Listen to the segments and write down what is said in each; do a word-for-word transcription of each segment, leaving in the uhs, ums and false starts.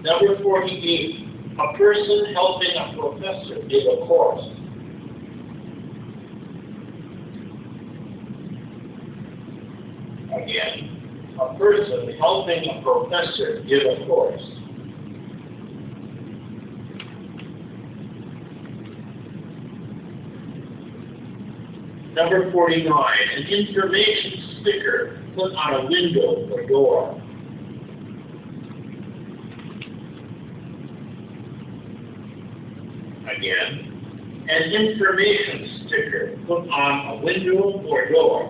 Number forty-eight, a person helping a professor give a course. Again, a person helping a professor give a course. Number forty-nine, an information sticker put on a window or door. Again, an information sticker put on a window or door.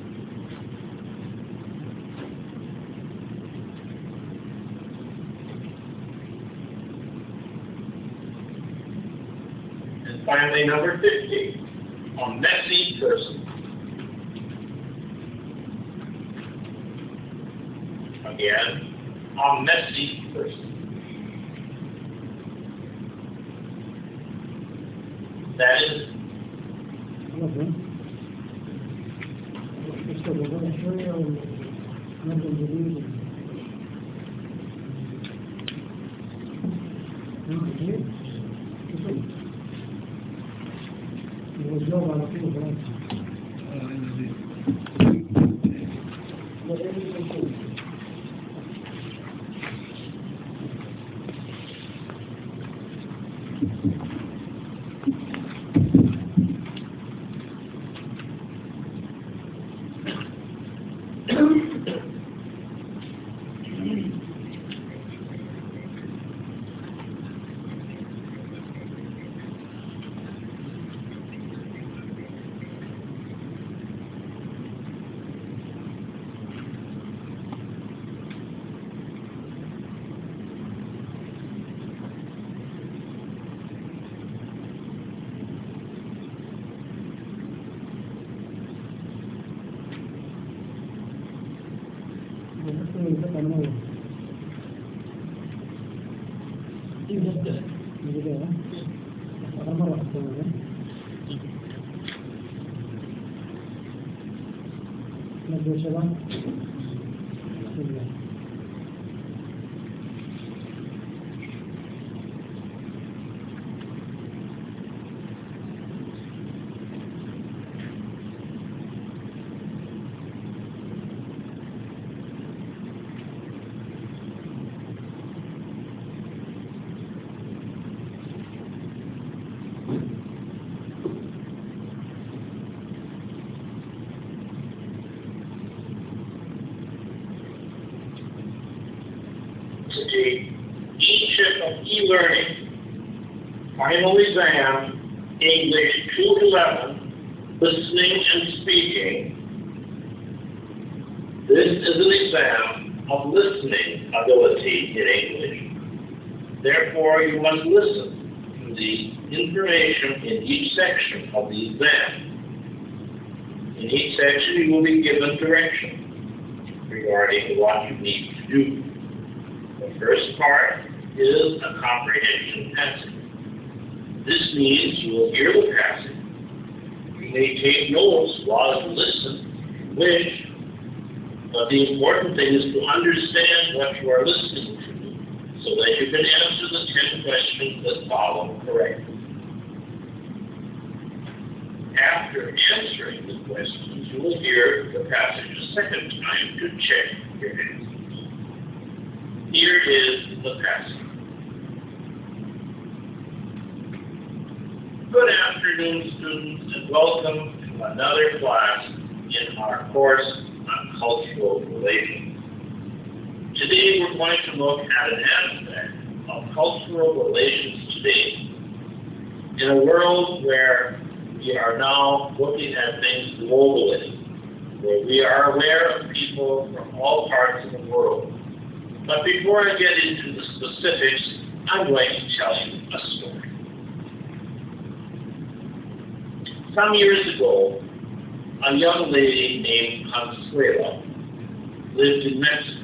And finally, number fifty, a messy person. Again, a messy person. That is of e-learning, final exam, English two eleven, listening and speaking. This is an exam of listening ability in English. Therefore, you must listen to the information in each section of the exam. In each section, you will be given direction regarding what you need to do. The first part is a comprehension passage. This means you will hear the passage. You may take notes while you listen, which, but the important thing is to understand what you are listening to, so that you can answer the ten questions that follow correctly. After answering the questions, you will hear the passage a second time to check your answers. Here is the passage. Good afternoon, students, and welcome to another class in our course on cultural relations. Today we're going to look at an aspect of cultural relations today. In a world where we are now looking at things globally, where we are aware of people from all parts of the world. But before I get into the specifics, I'm going to tell you a story. Some years ago, a young lady named Consuela lived in Mexico.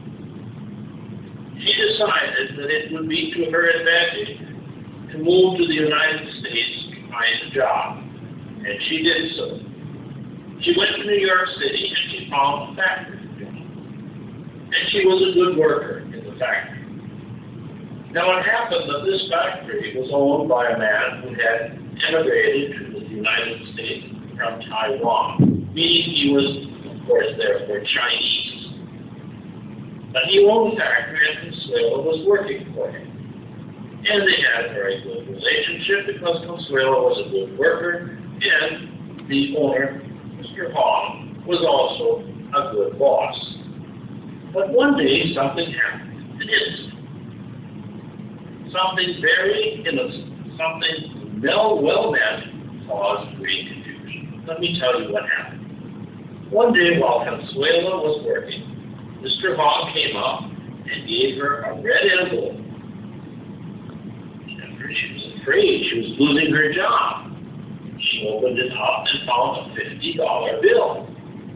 She decided that it would be to her advantage to move to the United States to find a job, and she did so. She went to New York City and she found a factory job. And she was a good worker in the factory. Now it happened that this factory was owned by a man who had emigrated to the United States from Taiwan, meaning he was, of course, therefore Chinese. But he owned the factory and Consuelo was working for him. And they had a very good relationship because Consuelo was a good worker and the owner, Mister Hong, was also a good boss. But one day something happened. It is something very innocent, something well, well meant, caused great confusion. Let me tell you what happened. One day while Consuelo was working, Mister Hong came up and gave her a red envelope. She was afraid she was losing her job. She opened it up and found a fifty dollar bill.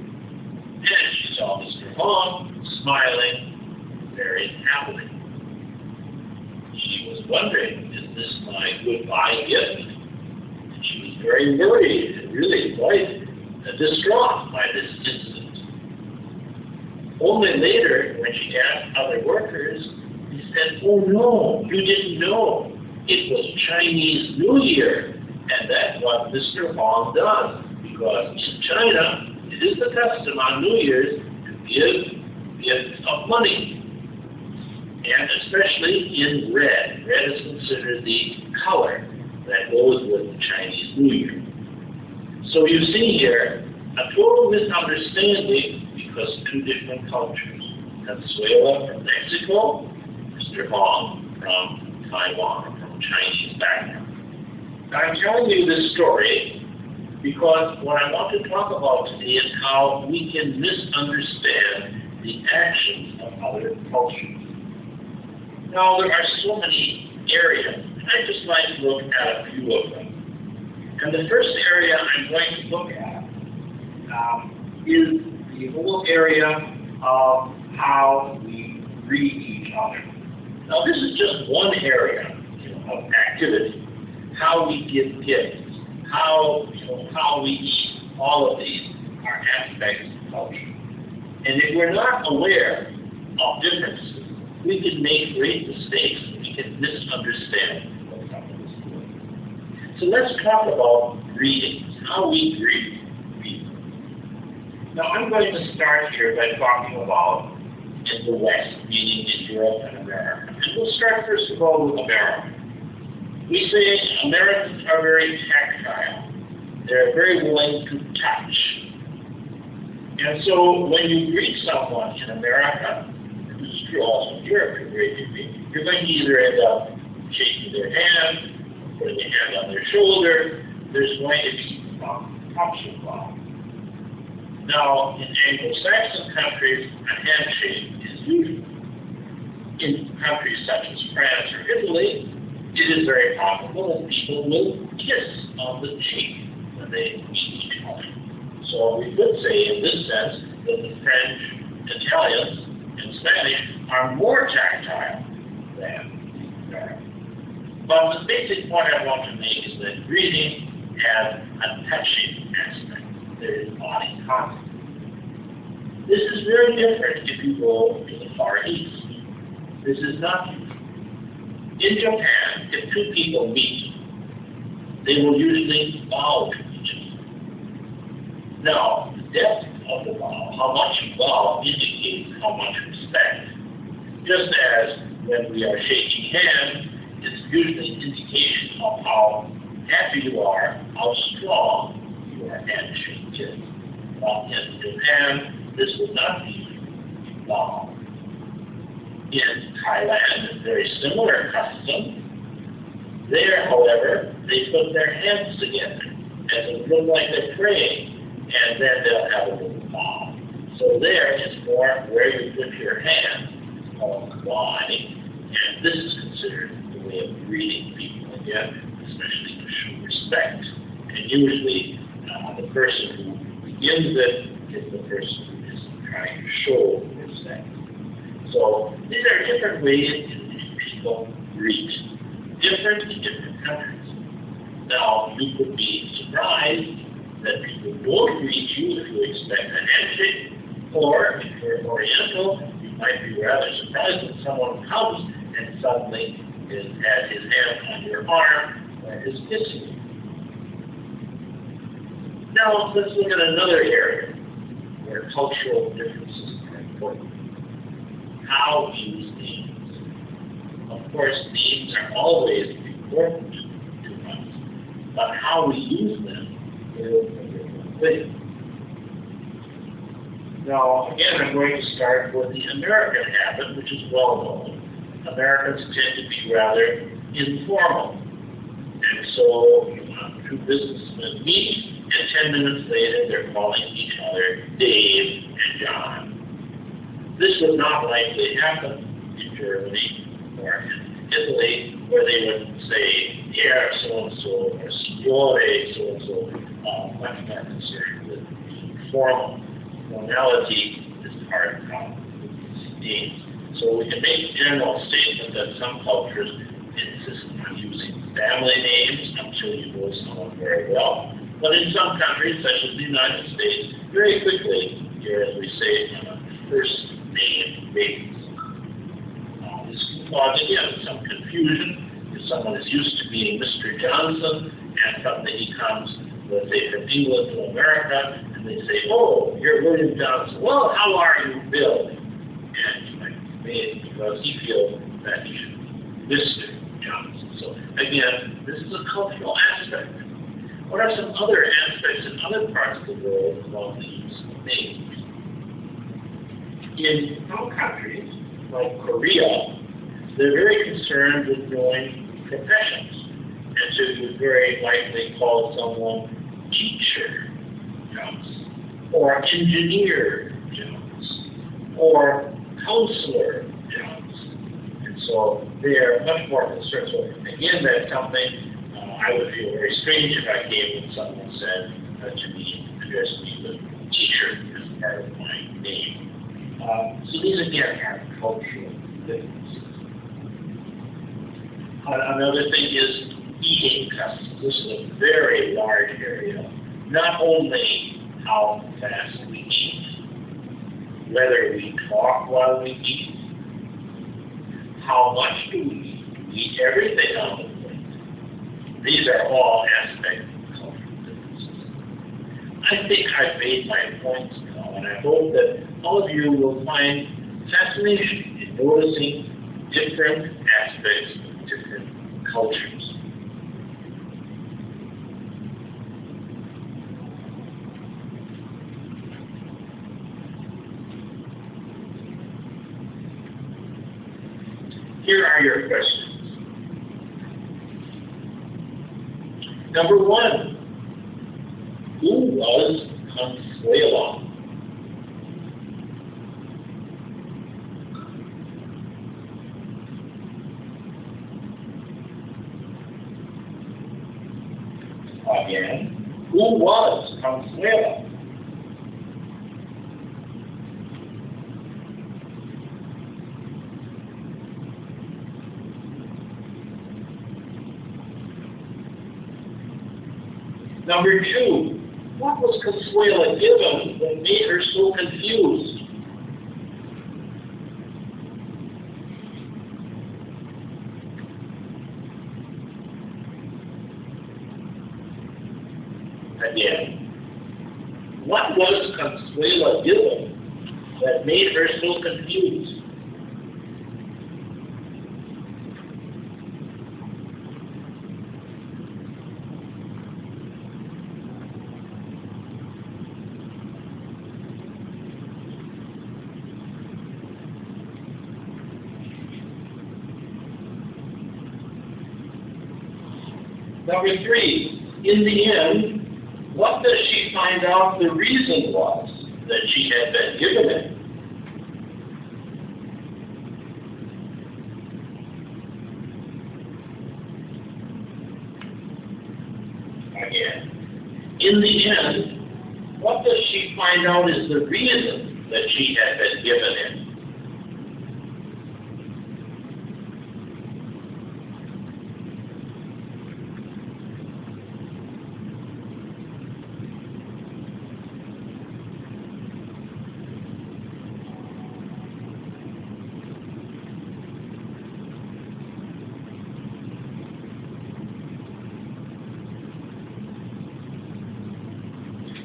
And she saw Mister Hong smiling very happily. She was wondering, is this my goodbye gift? And she was very worried and really quite distraught by this incident. Only later, when she asked other workers, they said, oh no, you didn't know. It was Chinese New Year, and that's what Mister Hong does, because in China, it is the custom on New Year's to give gifts of money, and especially in red. Red is considered the color that goes with the Chinese New Year. So you see here a total misunderstanding because two different cultures. Consuelo from Mexico, Mister Hong from Taiwan. Chinese background. Now, I'm telling you this story because what I want to talk about today is how we can misunderstand the actions of other cultures. Now, there are so many areas, and I'd just like to look at a few of them. And the first area I'm going to look at um, is the whole area of how we greet each other. Now, this is just one area of activity, how we give gifts, how, you know, how we eat, all of these are aspects of culture. And if we're not aware of differences, we can make great mistakes and we can misunderstand what someone is doing. So let's talk about greetings, how we greet people. Now I'm going to start here by talking about in the West, meaning in Europe and America. And we'll start first of all with America. We say Americans are very tactile. They're very willing to touch. And so when you greet someone in America, this is true also in Europe to a great degree, you're going to either end up shaking their hand, putting a hand on their shoulder. There's going to be some touch involved. Now, in Anglo-Saxon countries, a handshake is usual. In countries such as France or Italy, it is very possible that people will kiss on the cheek when they meet each other. So we could say, in this sense, that the French, Italians, and Spanish are more tactile than the Americans. But the basic point I want to make is that greeting has a touching aspect. There is body contact. This is very different if you go to the Far East. This is not. In Japan, if two people meet, they will usually bow to each other. Now, the depth of the bow, how much you bow, indicates how much respect. Just as when we are shaking hands, it's usually an indication of how happy you are, how strong your handshake is. While in Japan, this would not be bow. In Thailand, a very similar custom. There, however, they put their hands together as it look like they're praying, and then they'll have a little bow. So there, it's more where you put your hand on the body, and this is considered the way of greeting people again, especially to show respect. And usually, uh, the person who begins it is the person who is trying to show respect. So these are different ways in which people greet, different in different countries. Now, you could be surprised that people don't greet you if you expect a handshake, or if you're Oriental, you might be rather surprised when someone comes and suddenly is, has his hand on your arm or is kissing you. Now, let's look at another area where cultural differences are important. How we use names. Of course, names are always important to us, but how we use them is a different thing. Now, again, I'm going to start with the American habit, which is well known. Americans tend to be rather informal. And so, uh, two businessmen meet, and ten minutes later, they're calling each other Dave and John. This would not likely happen in Germany or in Italy, where they would say, Pierre so-and-so, or Signore so-and-so, uh, much more concerned with being formal. Formality is part of how it means. So we can make a general statement that some cultures insist on using family names until you know someone very well. But in some countries, such as the United States, very quickly, you're, as we say, on a first name basis. Uh, this can cause, again, some confusion. If someone is used to being Mister Johnson, and suddenly he comes, let's say, from England to America, and they say, oh, you're William Johnson. Well, how are you, Bill? And he might be made because he feels that he should be Mister Johnson. So, again, this is a cultural aspect. What are some other aspects in other parts of the world about the use of names? In some countries, like Korea, they're very concerned with knowing professions. And so you would very likely call someone Teacher Jones, or Engineer Jones, or Counselor Jones. And so they are much more concerned. So again, that's something I would feel very strange if I came and someone said uh, to me, addressed me with teacher as part of my name. Uh, so these again are cultural differences. Uh, another thing is eating customs. This is a very large area. Not only how fast we eat, whether we talk while we eat, how much do we eat? Do we eat everything on the plate? These are all aspects of cultural differences. I think I've made my points now, and I hope that all of you will find fascination in noticing different aspects of different cultures. Here are your questions. Number one, who was Consuelo? Again, who was Consuelo? Number two, what was Consuelo given that made her so confused? Again, what was Consuelo given that made her so confused? Number three, in the end, what does she find out the reason was that she had been given it? Again, in the end, what does she find out is the reason that she had been given it?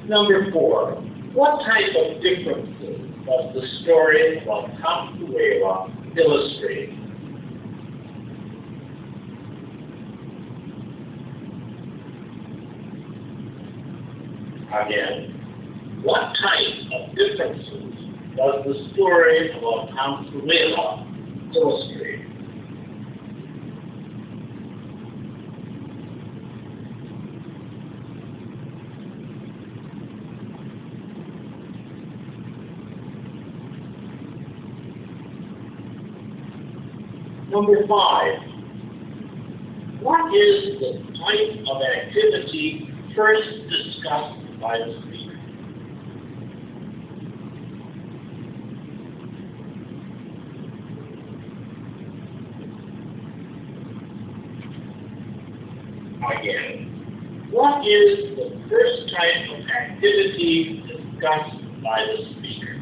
Number four, what type of differences does the story about Kamsuela illustrate? Again, what type of differences does the story about Kamsuela illustrate? Number five, what is the type of activity first discussed by the speaker? Again, what is the first type of activity discussed by the speaker?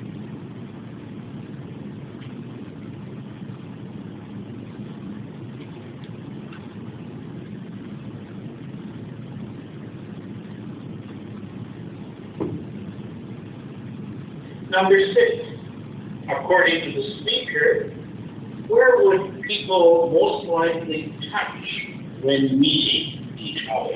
Number six, according to the speaker, where would people most likely touch when meeting each other?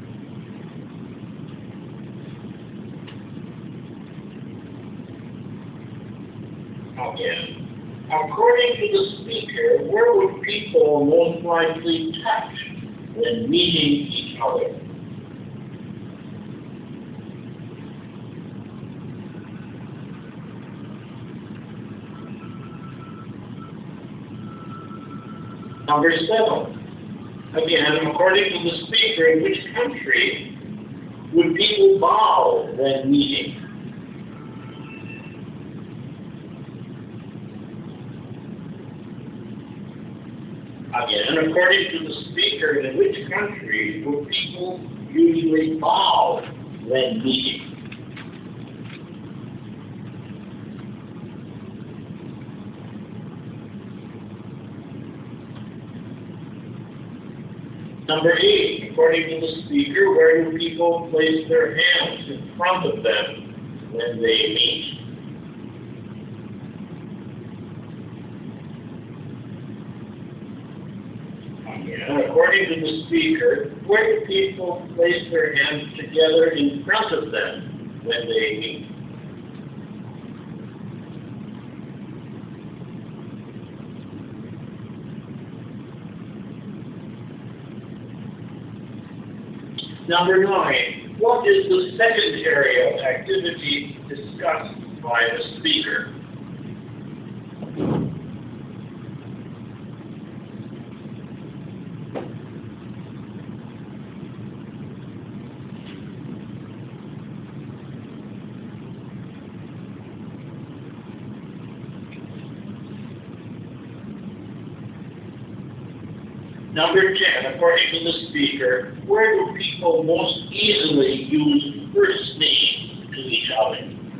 Again, according to the speaker, where would people most likely touch when meeting each other? Number seven, again, according to the speaker, in which country would people bow when meeting? Again, according to the speaker, in which country would people usually bow when meeting? Number eight, according to the speaker, where do people place their hands in front of them when they meet? Again, according to the speaker, where do people place their hands together in front of them when they meet? Number nine, what is the second area of activity discussed by the speaker? Number ten, according to the speaker, where do people most easily use first names to each other?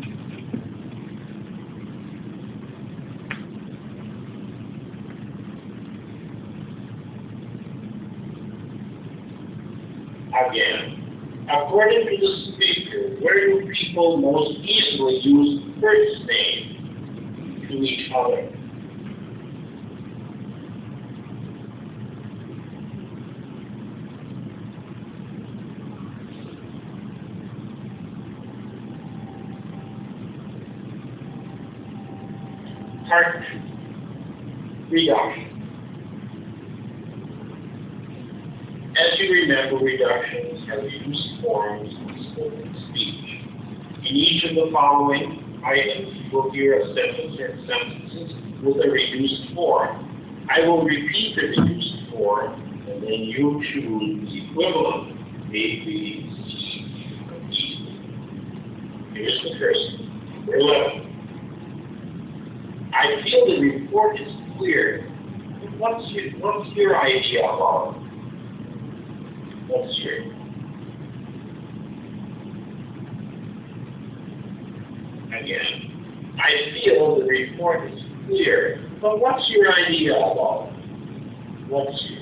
Again, according to the speaker, where do people most easily use first names to each other? Part two, reduction. As you remember, reductions are reduced forms of spoken speech. In each of the following items, you will hear a sentence or sentences with a reduced form. I will repeat the reduced form, and then you choose the equivalent A, B, C, or D. Here's the first one, number eleven. I feel the report is clear. What's your, what's your idea about it? What's your? Again, I feel the report is clear, but what's your idea about it? What's your?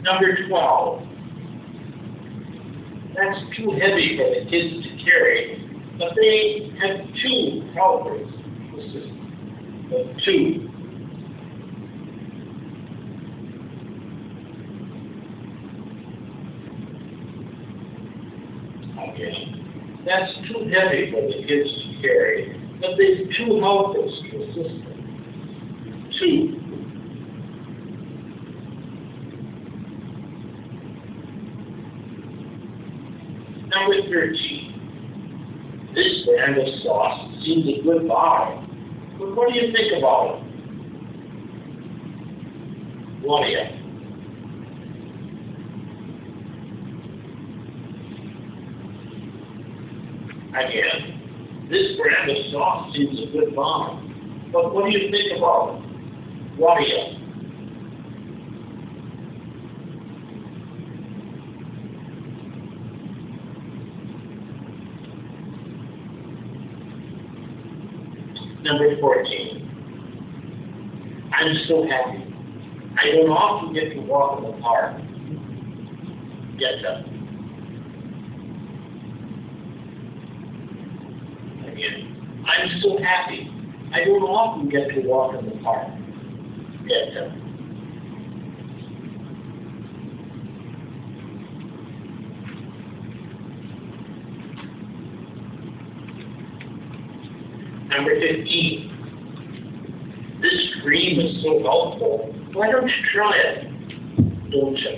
Number twelve. That's too heavy for the kids to carry, but they have two helpers. This is uh, two. Again, that's too heavy for the kids to carry, but there's two helpers to assist them. Two. Number thirteen. This brand of sauce seems a good buy, but what do you think about it? What do you? Again, this brand of sauce seems a good buy, but what do you think about it? What do you? Number fourteen. I'm so happy. I don't often get to walk in the park. Get up. Again. I'm so happy. I don't often get to walk in the park. Get up. Number fifteen. This cream is so helpful. Why don't you try it? Don't you?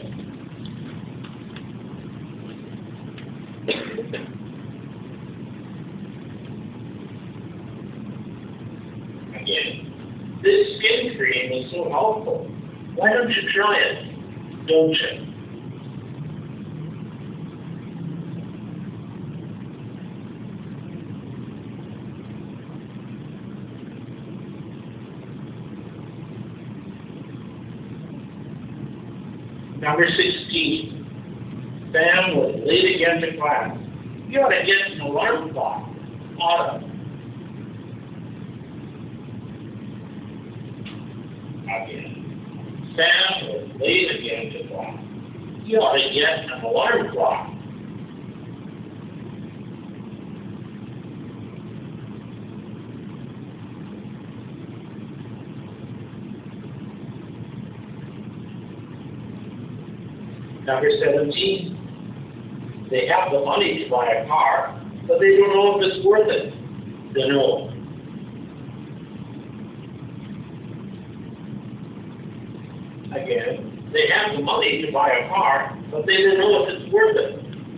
Again. This skin cream is so helpful. Why don't you try it? Don't you? Number sixteen. Sam was late again to class. You ought to get an alarm clock. Ought to. Again. Sam was late again to class. You ought to get an alarm clock. Number seventeen, they have the money to buy a car, but they don't know if it's worth it. They know. Again, they have the money to buy a car, but they don't know if it's worth it.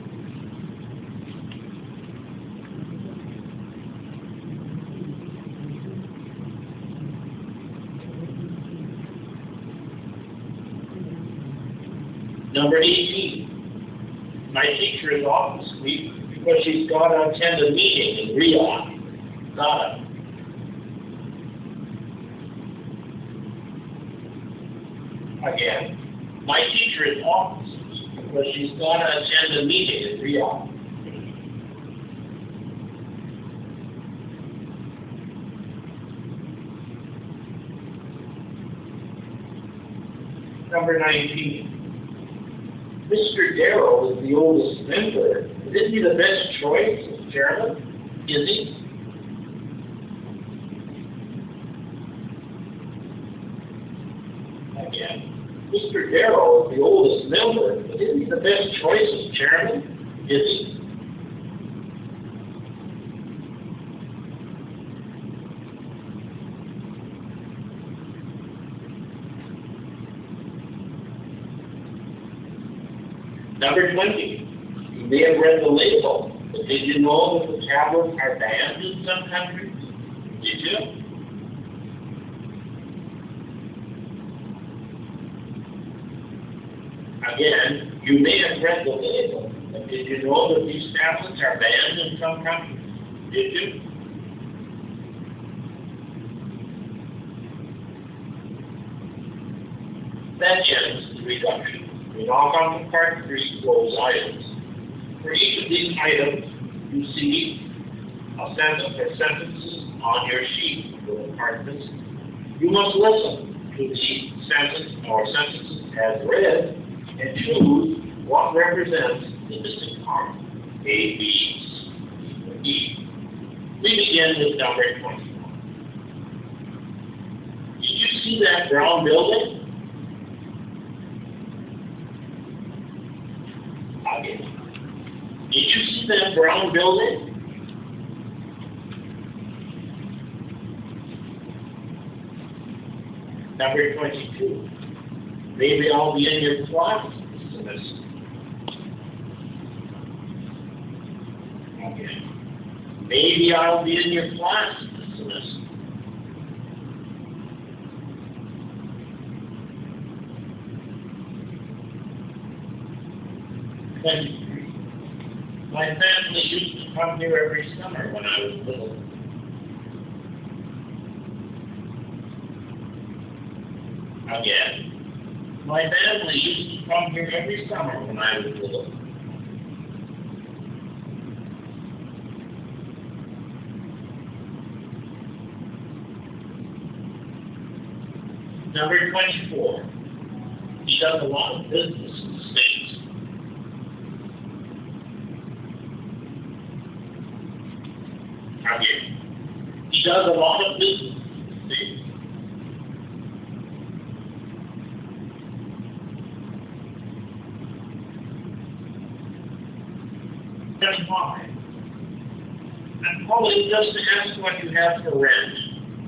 Number eighteen. My teacher is off this week because she's got to attend a meeting in Riyadh. Got it. Again. My teacher is off this week because she's got to attend a meeting in Riyadh. Number nineteen. Mister Darrow is the oldest member. Isn't he the best choice as chairman? Is he? Again, Mister Darrow is the oldest member, but isn't he the best choice as chairman? Is he? Number twenty. You may have read the label, but did you know that the tablets are banned in some countries? Did you? Again, you may have read the label, but did you know that these tablets are banned in some countries? Did you? That ends the reduction. We now come to part three, those items. For each of these items, you see a sentence or sentences on your sheet for the part this. You must listen to the sentence or sentences as read and choose what represents the missing part, A, B, C, or E. We begin with number twenty-one. Did you see that brown building? Okay. Did you see that brown building? Number twenty-two. Maybe I'll be in your class this semester. Okay. Maybe I'll be in your class this semester. twenty-three. My family used to come here every summer when I was little. Again, my family used to come here every summer when I was little. Number twenty-four. He does a lot of business in the States. Again, he does a lot of business in the States. twenty-five. I'm calling just to ask what you have for rent.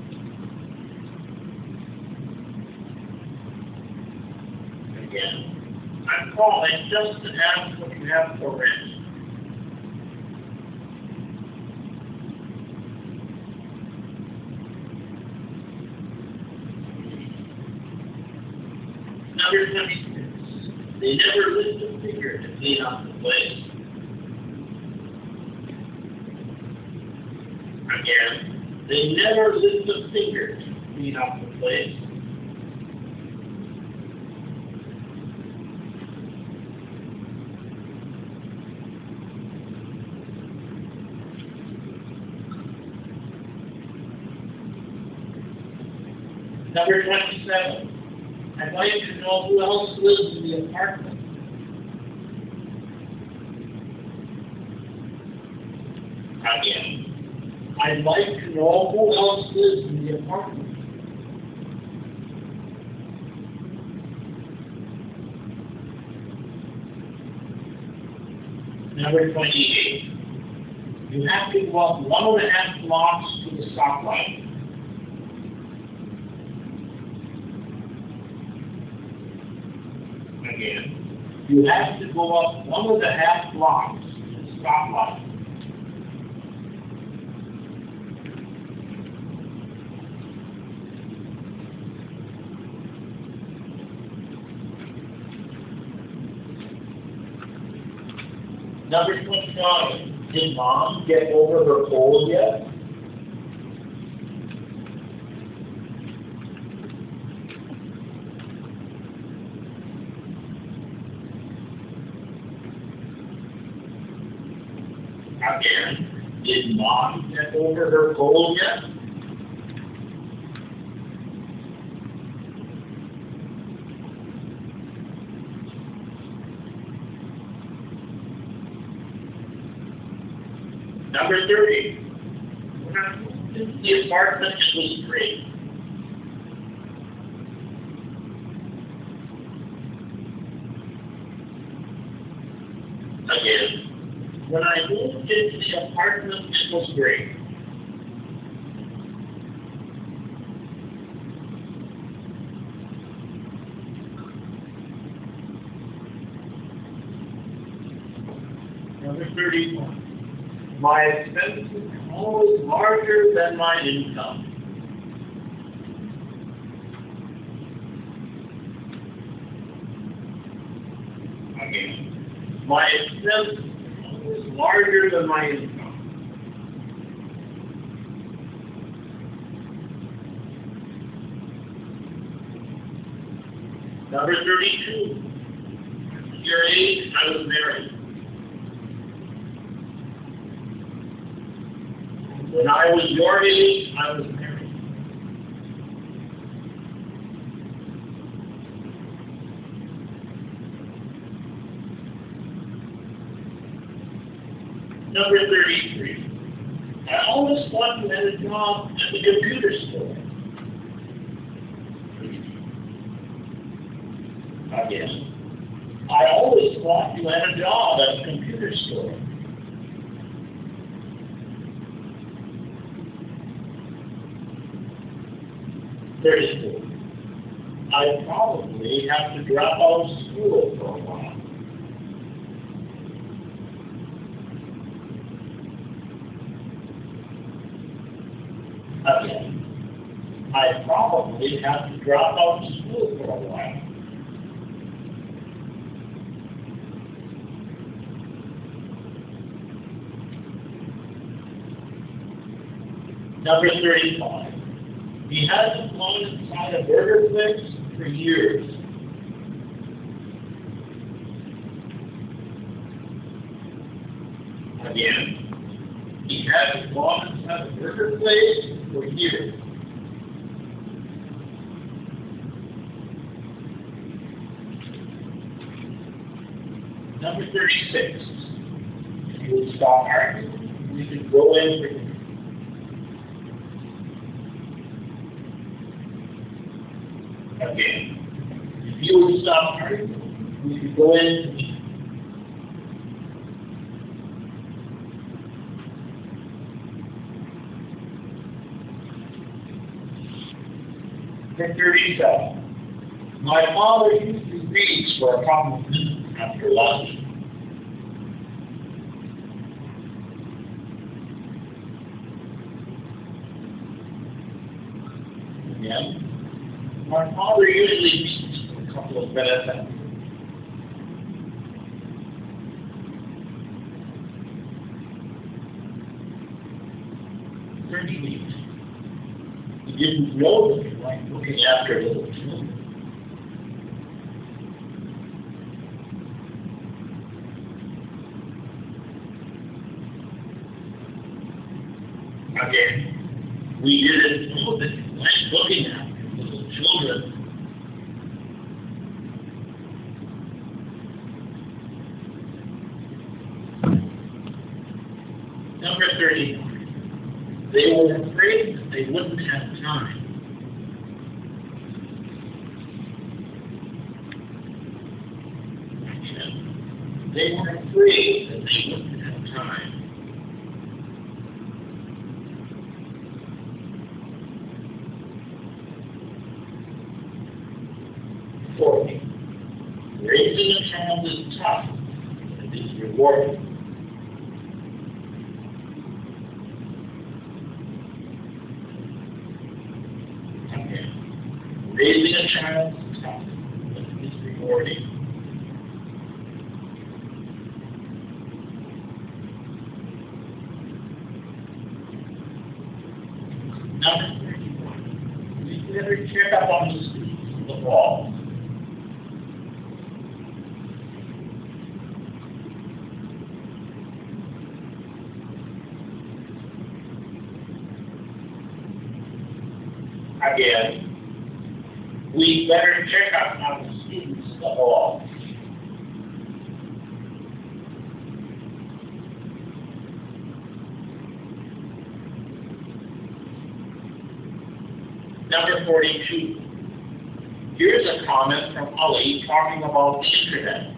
Again, I'm calling just to ask what you have for rent. Number twenty-six. They never lift a finger to clean up the place. Again, they never lift a finger to clean up the place. Number twenty-seven. I'd like to know who else lives in the apartment. Again, I'd like to know who else lives in the apartment. Number twenty-eight. You have to walk one and a half blocks to the stoplight. Again, you have to go up one and a half blocks to the stoplight. Number twenty-nine. Did Mom get over her cold yet? Again, did Mom get over her cold yet? Number thirty. The apartment was great. Again, when I moved into the apartment, it was great. Number thirty-one. My expenses are always larger than my income. Again, my expenses are always larger than my income. Number thirty-two. At your age, I was married. When I was your age, I was married. Number thirty-three. I always thought you had a job at the computer store. Again. I always thought you had a job at a computer store. thirty-four. I probably have to drop out of school for a while. Again, I probably have to drop out of school for a while. Number thirty-five. He hasn't gone inside a burger place for years. Again, he hasn't gone inside a burger place for years. Number thirty-six. If you would stop arguing, we can go in for Again, if you would stop arguing, we could go in. For thirty-seven. My father usually reads for a couple of minutes after lunch. Again. My father usually meets for a couple of minutes after. thirty-eight. He didn't know that he liked looking after little children. Again, we didn't know that he liked looking after children. Number thirty-nine. They were afraid that they wouldn't have time. They were afraid that they wouldn't have time. forty. Raising a child is tough and is rewarding. Again, raising a child is tough and is rewarding. Number thirty-one. We better check up on the students in the fall. Again, we better check up on the students in the hall. Number forty-two. Here's a comment from Ali talking about the internet.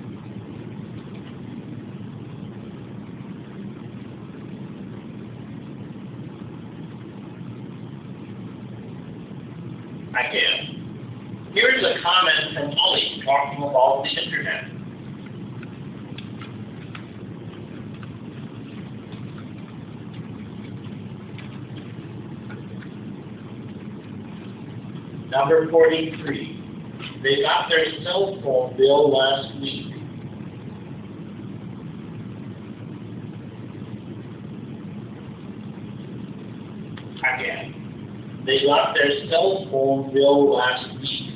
Again, here's a comment from Ali talking about the internet. Number forty-three. They got their cell phone bill last week. Again. They got their cell phone bill last week.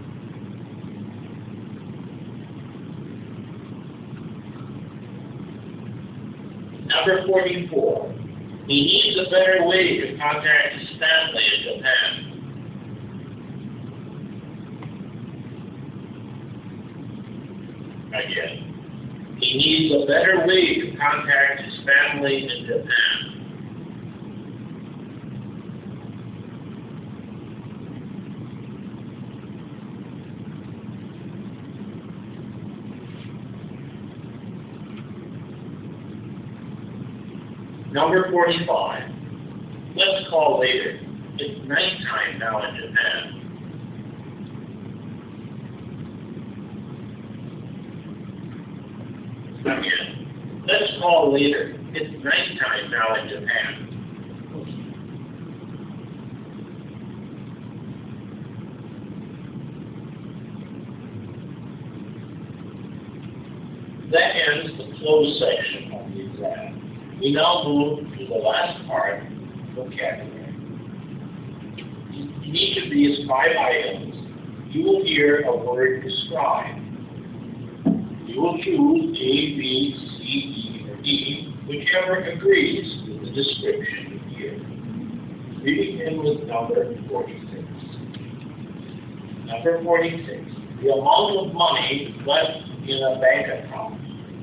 Number forty-four. He needs a better way to contact his family in Japan. Again. He needs a better way to contact his family in Japan. Number forty-five. Let's call later. It's nighttime now in Japan. Again. Let's call later. It's nighttime now in Japan. That ends the closed section of the exam. We now move to the last part, vocabulary. In each of these five items, you will hear a word described. You will choose A, B, C, E, or D, whichever agrees with the description here. We begin with number forty-six. Number forty-six, the amount of money left in a bank account.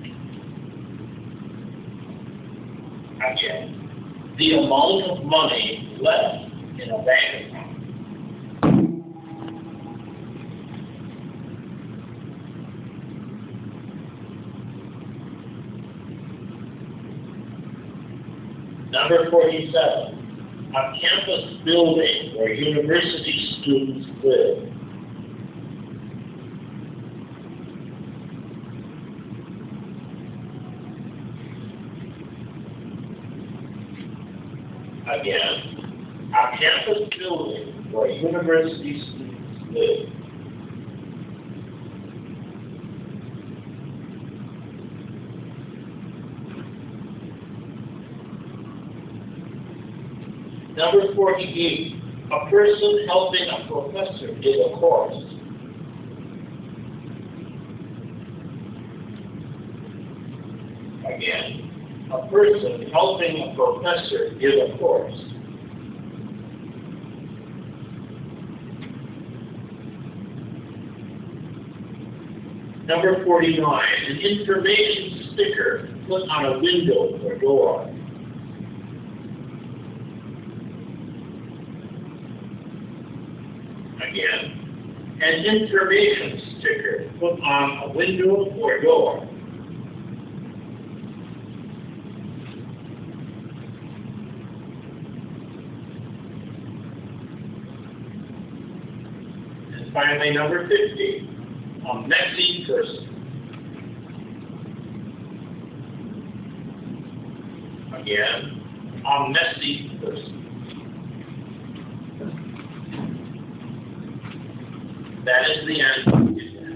Again, the amount of money left in a bank account. Number forty-seven, a campus building where university students live. Again, a campus building where university students live. Number forty-eight, a person helping a professor in a course. Again, a person helping a professor in a course. Number forty-nine, an information sticker put on a window or door. Again, an information sticker put on a window or door. And finally, number fifty, a messy person. Again, a messy person. That is the end of the exam.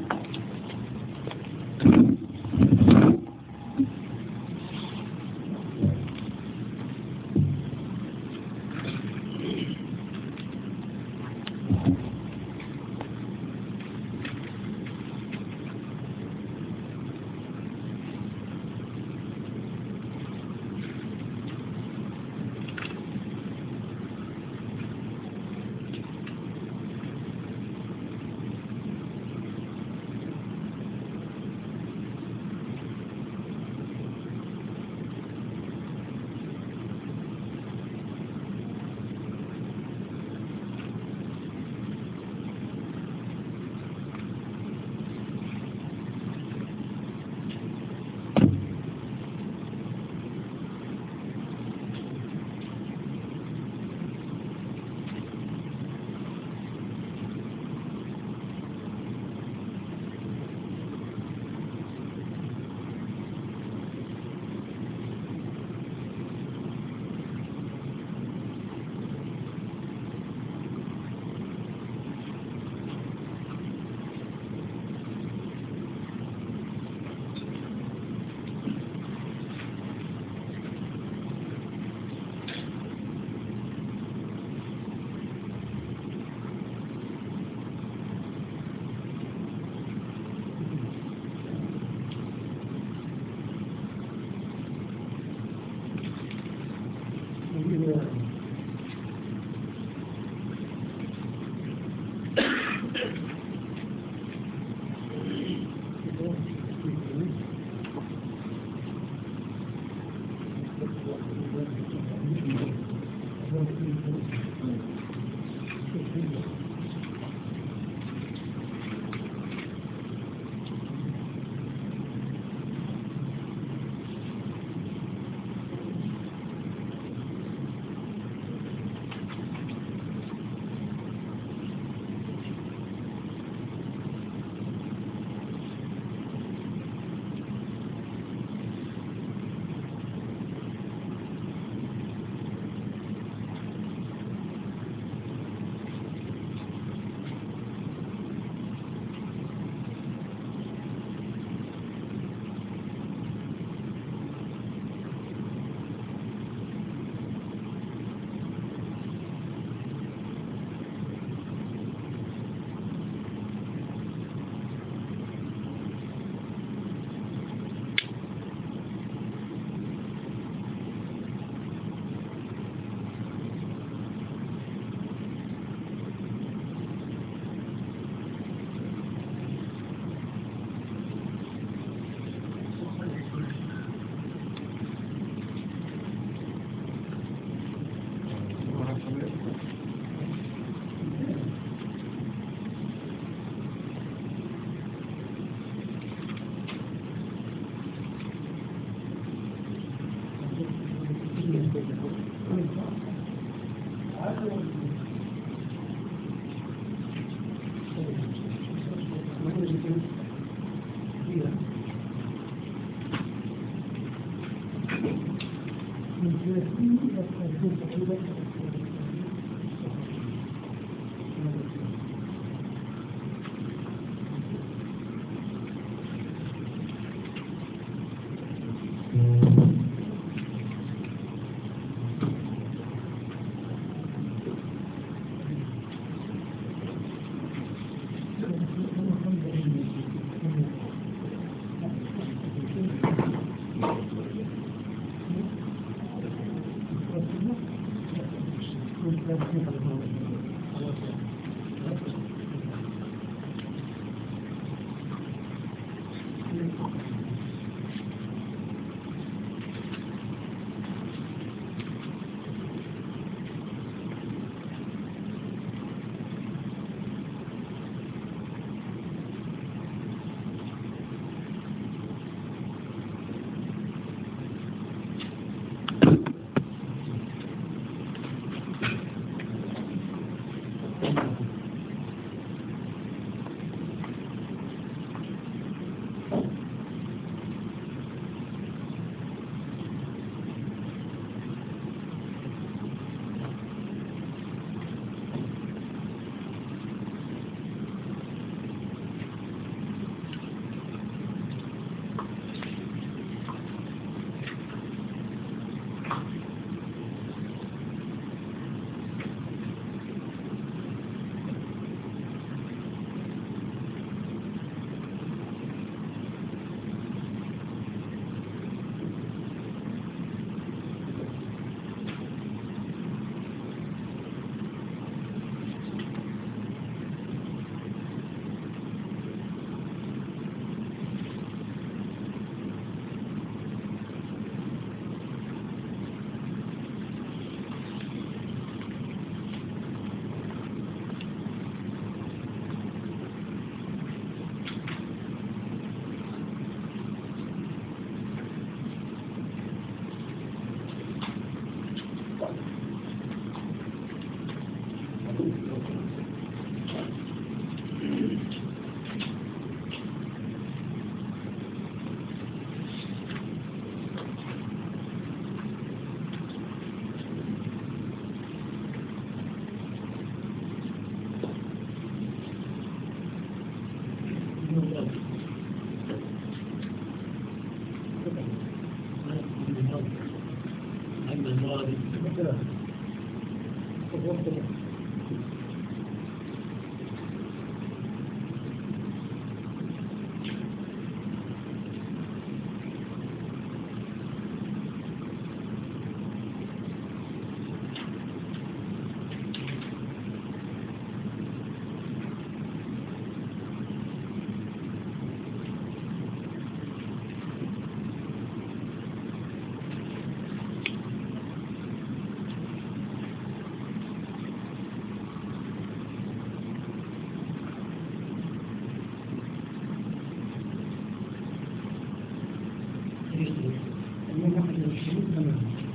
yapmak gerektiğini inanıyorum.